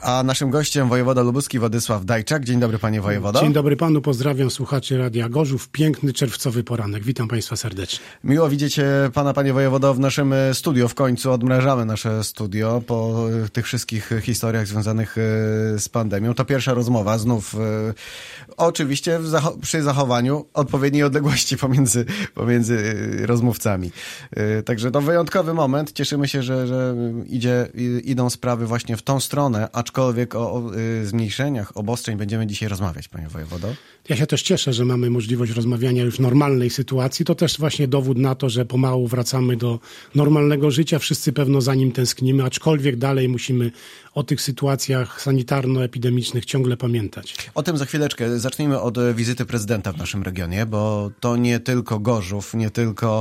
A naszym gościem wojewoda lubuski Władysław Dajczak. Dzień dobry, panie wojewodo. Dzień dobry panu, pozdrawiam słuchaczy Radia Gorzów. Piękny czerwcowy poranek. Witam państwa serdecznie. Miło widzieć pana, panie wojewodo, w naszym studio. W końcu odmrażamy nasze studio po tych wszystkich historiach związanych z pandemią. To pierwsza rozmowa, znów oczywiście przy zachowaniu odpowiedniej odległości pomiędzy rozmówcami. Także to wyjątkowy moment. Cieszymy się, że idą sprawy właśnie w tą stronę, aczkolwiek o zmniejszeniach obostrzeń będziemy dzisiaj rozmawiać, panie wojewodo. Ja się też cieszę, że mamy możliwość rozmawiania już w normalnej sytuacji. To też właśnie dowód na to, że pomału wracamy do normalnego życia. Wszyscy pewno za nim tęsknimy, aczkolwiek dalej musimy o tych sytuacjach sanitarno-epidemicznych ciągle pamiętać. O tym za chwileczkę. Zacznijmy od wizyty prezydenta w naszym regionie, bo to nie tylko Gorzów, nie tylko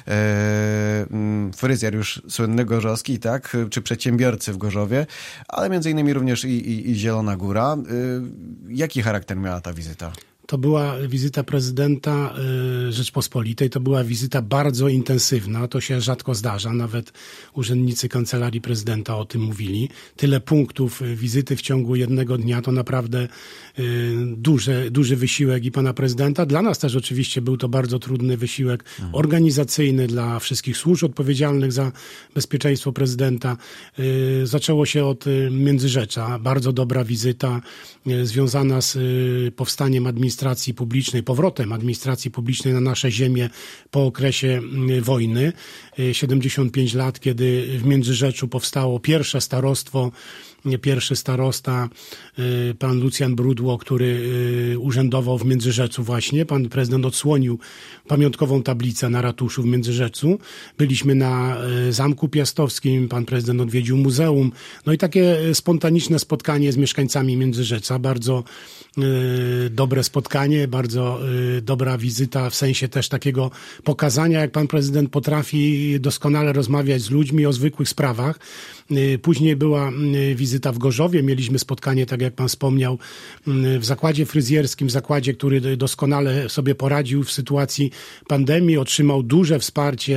fryzjer już słynny gorzowski, tak, czy przedsiębiorcy w Gorzowie, ale między innymi również i Zielona Góra. Jaki charakter miała ta wizyta? To była wizyta prezydenta Rzeczpospolitej. To była wizyta bardzo intensywna. To się rzadko zdarza. Nawet urzędnicy Kancelarii Prezydenta o tym mówili. Tyle punktów wizyty w ciągu jednego dnia to naprawdę duży wysiłek i pana prezydenta. Dla nas też oczywiście był to bardzo trudny wysiłek organizacyjny dla wszystkich służb odpowiedzialnych za bezpieczeństwo prezydenta. Zaczęło się od Międzyrzecza. Bardzo dobra wizyta związana z powstaniem administracji publicznej, powrotem administracji publicznej na nasze ziemię po okresie wojny. 75 lat, kiedy w Międzyrzeczu powstało pierwszy starosta, pan Lucjan Brudło, który urzędował w Międzyrzecu właśnie. Pan prezydent odsłonił pamiątkową tablicę na ratuszu w Międzyrzeczu. Byliśmy na Zamku Piastowskim, pan prezydent odwiedził muzeum. No i takie spontaniczne spotkanie z mieszkańcami Międzyrzeca. Bardzo dobre spotkanie, bardzo dobra wizyta w sensie też takiego pokazania, jak pan prezydent potrafi doskonale rozmawiać z ludźmi o zwykłych sprawach. Później była wizyta w Gorzowie. Mieliśmy spotkanie, tak jak pan wspomniał, w zakładzie fryzjerskim, zakładzie, który doskonale sobie poradził w sytuacji pandemii. Otrzymał duże wsparcie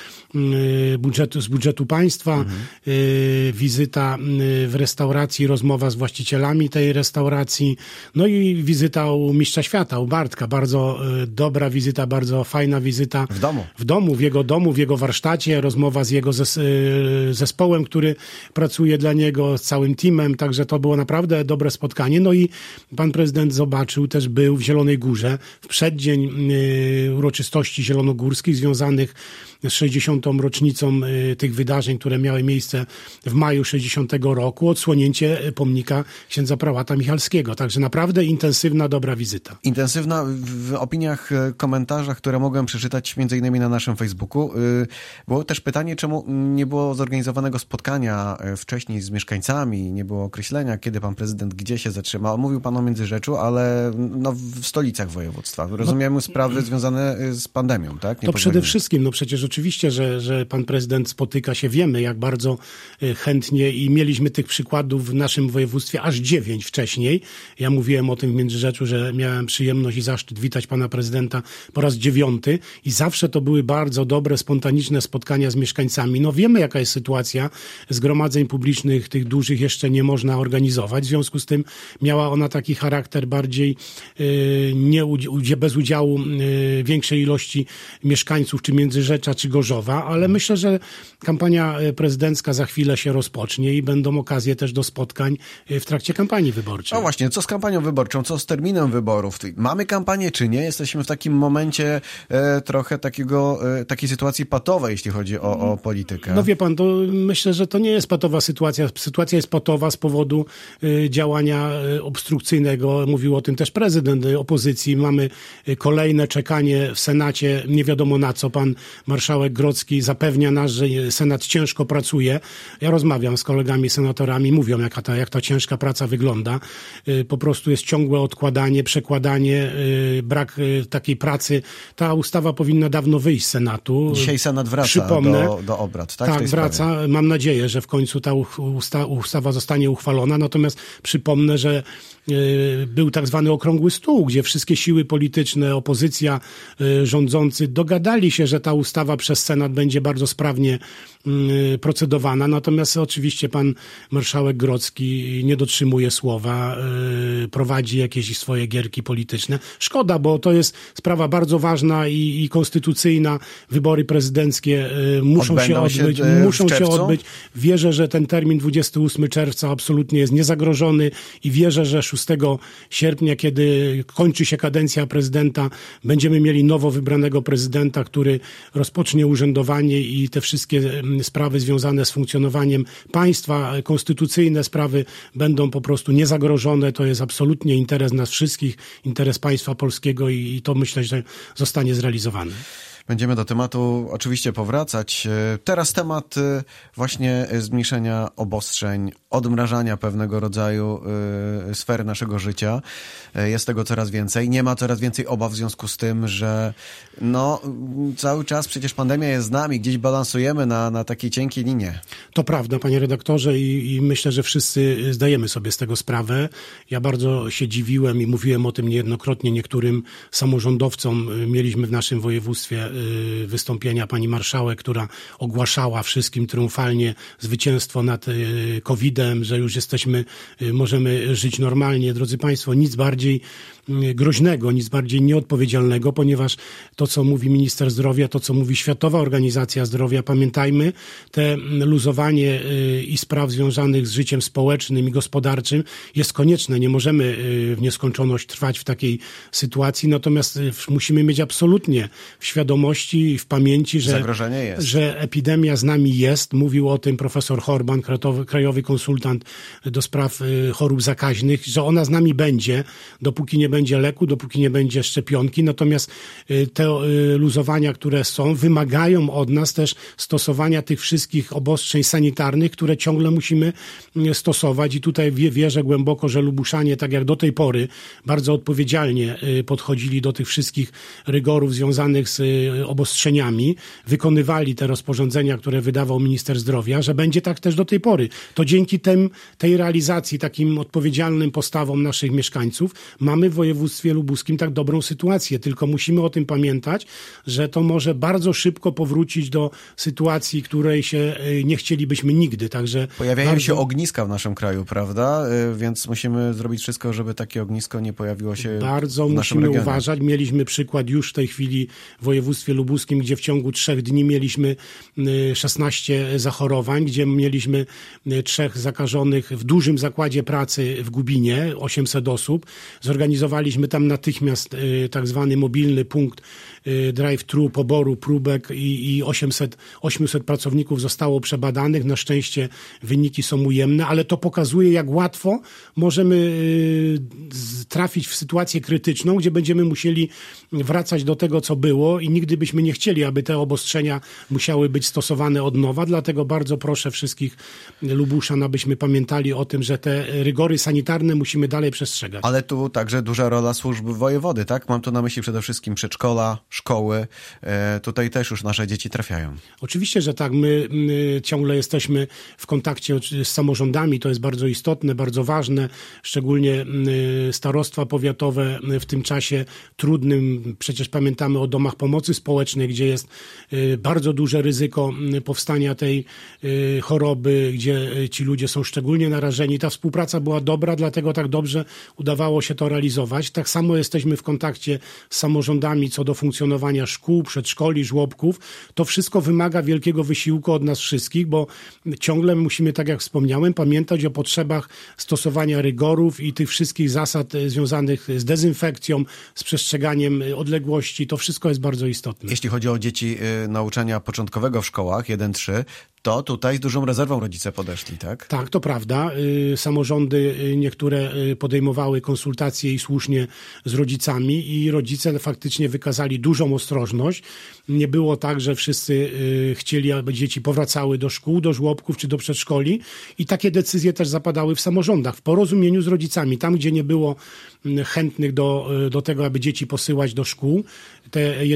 z budżetu państwa. Wizyta w restauracji, rozmowa z właścicielami tej restauracji. No i wizyta u mistrza świata, u Bartka. Bardzo dobra wizyta, bardzo fajna wizyta. W jego warsztacie. Rozmowa z jego zespołem, który pracuje dla niego, z całym teamem. Także to było naprawdę dobre spotkanie. No i pan prezydent też był w Zielonej Górze w przeddzień uroczystości zielonogórskich związanych z 60. rocznicą tych wydarzeń, które miały miejsce w maju 60 roku, odsłonięcie pomnika księdza prałata Michalskiego. Także naprawdę intensywna, dobra wizyta. Intensywna. W opiniach, komentarzach, które mogłem przeczytać między innymi na naszym Facebooku, było też pytanie, czemu nie było zorganizowanego spotkania wcześniej z mieszkańcami, nie było określenia, kiedy pan prezydent gdzie się zatrzyma. Mówił pan o Międzyrzeczu, ale w stolicach województwa. Rozumiemy sprawy związane z pandemią, tak? To przede wszystkim, przecież oczywiście, że pan prezydent spotyka się, wiemy jak bardzo chętnie i mieliśmy tych przykładów w naszym województwie aż 9 wcześniej. Ja mówiłem o tym w Międzyrzeczu, że miałem przyjemność i zaszczyt witać pana prezydenta po raz 9 i zawsze to były bardzo dobre, spontaniczne spotkania z mieszkańcami. No wiemy jaka jest sytuacja, zgromadzeń publicznych tych dużych jeszcze nie można organizować, w związku z tym miała ona taki charakter bardziej bez udziału większej ilości mieszkańców, czy Międzyrzecza, czy Gorzowa, ale myślę, że kampania prezydencka za chwilę się rozpocznie i będą okazje też do spotkań w trakcie kampanii wyborczej. No właśnie, co z kampanią wyborczą, co z terminem wyborów? Mamy kampanię czy nie? Jesteśmy w takim momencie trochę takiej sytuacji patowej, jeśli chodzi o politykę. No wie pan, to myślę, że to nie jest patowa sytuacja. Sytuacja jest patowa z powodu działania obstrukcyjnego. Mówił o tym też prezydent opozycji. Mamy kolejne czekanie w Senacie, nie wiadomo na co. Pan marszałek Grodzki zapewnia nas, że Senat ciężko pracuje. Ja rozmawiam z kolegami senatorami, mówią jak ta ciężka praca wygląda. Po prostu jest ciągłe odkładanie, przekładanie, brak takiej pracy. Ta ustawa powinna dawno wyjść z Senatu. Dzisiaj Senat wraca do obrad, tak? Tak, wraca. Mam nadzieję, że w końcu ta ustawa zostanie uchwalona. Natomiast przypomnę, że był tak zwany okrągły stół, gdzie wszystkie siły polityczne, opozycja, rządzący dogadali się, że ta ustawa przez Senat będzie bardzo sprawnie procedowana. Natomiast oczywiście pan marszałek Grodzki nie dotrzymuje słowa, prowadzi jakieś swoje gierki polityczne. Szkoda, bo to jest sprawa bardzo ważna i konstytucyjna. Wybory prezydenckie muszą się odbyć. Wierzę, że ten termin 28 czerwca absolutnie jest niezagrożony i wierzę, że 6 sierpnia, kiedy kończy się kadencja prezydenta, będziemy mieli nowo wybranego prezydenta, który rozpocznie urzędowanie i te wszystkie sprawy związane z funkcjonowaniem państwa, konstytucyjne sprawy będą po prostu niezagrożone. To jest absolutnie interes nas wszystkich, interes państwa polskiego i to myślę, że zostanie zrealizowany. Będziemy do tematu oczywiście powracać. Teraz temat właśnie zmniejszenia obostrzeń, odmrażania pewnego rodzaju sfery naszego życia. Jest tego coraz więcej. Nie ma coraz więcej obaw w związku z tym, że cały czas przecież pandemia jest z nami. Gdzieś balansujemy na takiej cienkiej linie. To prawda, panie redaktorze, i myślę, że wszyscy zdajemy sobie z tego sprawę. Ja bardzo się dziwiłem i mówiłem o tym niejednokrotnie niektórym samorządowcom. Mieliśmy w naszym województwie wystąpienia pani marszałek, która ogłaszała wszystkim triumfalnie zwycięstwo nad COVID-em, że już możemy żyć normalnie. Drodzy państwo, nic bardziej groźnego, nic bardziej nieodpowiedzialnego, ponieważ to, co mówi minister zdrowia, to, co mówi Światowa Organizacja Zdrowia, pamiętajmy, te luzowanie i spraw związanych z życiem społecznym i gospodarczym jest konieczne. Nie możemy w nieskończoność trwać w takiej sytuacji, natomiast musimy mieć absolutnie w świadomości i w pamięci, że epidemia z nami jest. Mówił o tym profesor Horban, krajowy konsultant do spraw chorób zakaźnych, że ona z nami będzie, dopóki nie będzie leku, dopóki nie będzie szczepionki. Natomiast te luzowania, które są, wymagają od nas też stosowania tych wszystkich obostrzeń sanitarnych, które ciągle musimy stosować. I tutaj wierzę głęboko, że Lubuszanie, tak jak do tej pory, bardzo odpowiedzialnie podchodzili do tych wszystkich rygorów związanych z obostrzeniami, wykonywali te rozporządzenia, które wydawał minister zdrowia, że będzie tak też do tej pory. To dzięki tej realizacji, takim odpowiedzialnym postawom naszych mieszkańców, mamy w województwie lubuskim tak dobrą sytuację. Tylko musimy o tym pamiętać, że to może bardzo szybko powrócić do sytuacji, której się nie chcielibyśmy nigdy. Także pojawiają się ogniska w naszym kraju, prawda? Więc musimy zrobić wszystko, żeby takie ognisko nie pojawiło się bardzo w naszym regionie. Musimy uważać. Mieliśmy przykład już w tej chwili w województwie lubuskim, gdzie w ciągu 3 dni mieliśmy 16 zachorowań, gdzie mieliśmy 3 zakażonych w dużym zakładzie pracy w Gubinie, 800 osób. Zorganizowaliśmy tam natychmiast tak zwany mobilny punkt drive-thru, poboru próbek i 800 pracowników zostało przebadanych. Na szczęście wyniki są ujemne, ale to pokazuje, jak łatwo możemy trafić w sytuację krytyczną, gdzie będziemy musieli wracać do tego, co było i nigdy byśmy nie chcieli, aby te obostrzenia musiały być stosowane od nowa. Dlatego bardzo proszę wszystkich Lubuszan, abyśmy pamiętali o tym, że te rygory sanitarne musimy dalej przestrzegać. Ale tu także duża rola służb wojewody, tak? Mam tu na myśli przede wszystkim przedszkola, szkoły. Tutaj też już nasze dzieci trafiają. Oczywiście, że tak. My ciągle jesteśmy w kontakcie z samorządami. To jest bardzo istotne, bardzo ważne. Szczególnie starostwa powiatowe w tym czasie trudnym. Przecież pamiętamy o domach pomocy społecznej, gdzie jest bardzo duże ryzyko powstania tej choroby, gdzie ci ludzie są szczególnie narażeni. Ta współpraca była dobra, dlatego tak dobrze udawało się to realizować. Tak samo jesteśmy w kontakcie z samorządami co do funkcjonowania szkół, przedszkoli, żłobków. To wszystko wymaga wielkiego wysiłku od nas wszystkich, bo ciągle musimy, tak jak wspomniałem, pamiętać o potrzebach stosowania rygorów i tych wszystkich zasad związanych z dezynfekcją, z przestrzeganiem odległości. To wszystko jest bardzo istotne. Jeśli chodzi o dzieci nauczania początkowego w szkołach 1-3, to tutaj z dużą rezerwą rodzice podeszli, tak? Tak, to prawda. Samorządy niektóre podejmowały konsultacje i słusznie z rodzicami i rodzice faktycznie wykazali dużą ostrożność. Nie było tak, że wszyscy chcieli, aby dzieci powracały do szkół, do żłobków czy do przedszkoli i takie decyzje też zapadały w samorządach, w porozumieniu z rodzicami. Tam, gdzie nie było chętnych do tego, aby dzieci posyłać do szkół, te 1-3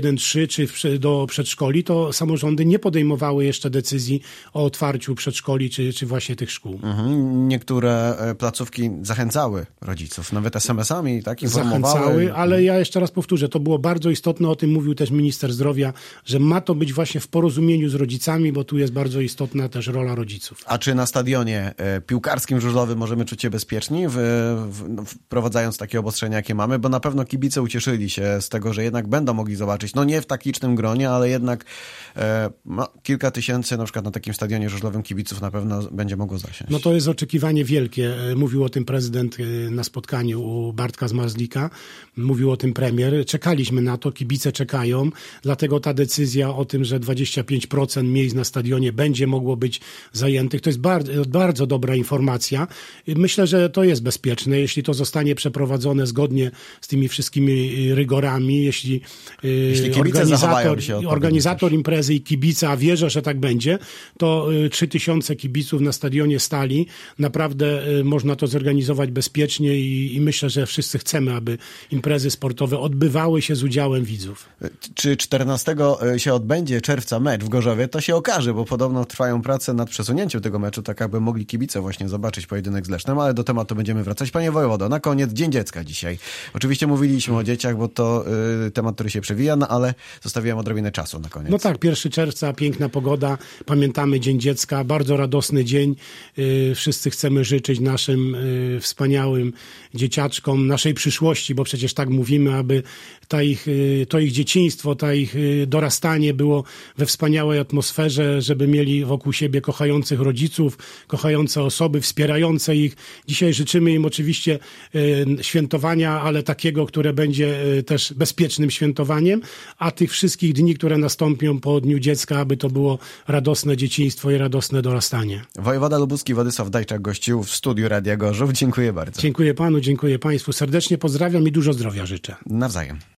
szkoły czy do przedszkoli, to samorządy nie podejmowały jeszcze decyzji o otwarciu przedszkoli czy właśnie tych szkół. Niektóre placówki zachęcały rodziców, nawet SMS-ami, tak? Zachęcały, ale ja jeszcze raz powtórzę, to było bardzo istotne, o tym mówił też minister zdrowia, że ma to być właśnie w porozumieniu z rodzicami, bo tu jest bardzo istotna też rola rodziców. A czy na stadionie piłkarskim żużlowym możemy czuć się bezpieczni, wprowadzając takie obostrzenia, jakie mamy? Bo na pewno kibice ucieszyli się z tego, że jednak będą mogli zobaczyć, no nie w tak licznym gronie, ale jednak kilka tysięcy na przykład na takim stadionie żużlowym kibiców na pewno będzie mogło zasiąść. No to jest oczekiwanie wielkie. Mówił o tym prezydent na spotkaniu u Bartka Zmarzlika, mówił o tym premier. Czekaliśmy na to, kibice czekają, dlatego ta decyzja o tym, że 25% miejsc na stadionie będzie mogło być zajętych, to jest bardzo dobra informacja. Myślę, że to jest bezpieczne, jeśli to zostanie przeprowadzone zgodnie z tymi wszystkimi rygorami, jeśli organizator imprezy i kibice, a wierzę, że tak będzie, to 3000 kibiców na stadionie stali. Naprawdę można to zorganizować bezpiecznie i myślę, że wszyscy chcemy, aby imprezy sportowe odbywały się z udziałem widzów. Czy 14 się odbędzie czerwca mecz w Gorzowie, to się okaże, bo podobno trwają prace nad przesunięciem tego meczu, tak aby mogli kibice właśnie zobaczyć pojedynek z Lesznem, ale do tematu będziemy wracać. Panie wojewodo, na koniec Dzień Dziecka dzisiaj. Oczywiście mówiliśmy o dzieciach, bo to temat, który się przewija, no ale zostawiłem odrobinę czasu na koniec. No tak, 1 czerwca, piękna pogoda, pamiętamy Dzień Dziecka, bardzo radosny dzień. Wszyscy chcemy życzyć naszym wspaniałym dzieciaczkom, naszej przyszłości, bo przecież tak mówimy, aby to ich dzieciństwo, to ich dorastanie było we wspaniałej atmosferze, żeby mieli wokół siebie kochających rodziców, kochające osoby, wspierające ich. Dzisiaj życzymy im oczywiście świętowania, ale takiego, które będzie też bezpiecznym świętowaniem, a tych wszystkich dni, które nastąpią po Dniu Dziecka, aby to było radosne dzieciństwo i radosne dorastanie. Wojewoda lubuski Władysław Dajczak gościł w studiu Radia Gorzów. Dziękuję bardzo. Dziękuję panu, dziękuję państwu. Serdecznie pozdrawiam i dużo zdrowia życzę. Nawzajem.